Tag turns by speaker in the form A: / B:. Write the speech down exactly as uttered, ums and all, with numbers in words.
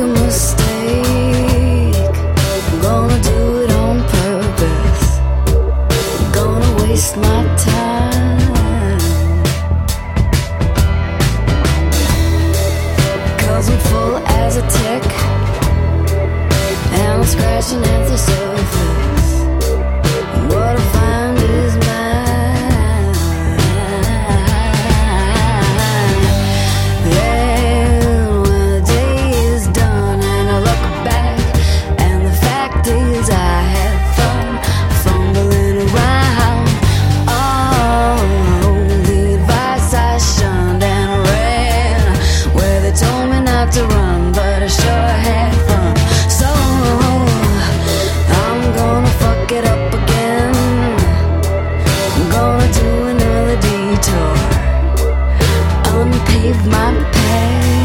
A: a mistake. I'm gonna do it on purpose. I'm gonna waste my time. 'Cause I'm full as a tick, and I'm scratching at the surface. And what I find is mine. Then when the day is done and I look back, and the fact is I had fun fumbling around. Oh, the advice I shunned and ran where they told me not to run, but I sure had fun. So I'm gonna fuck it up again. I'm gonna do another detour, unpave my path.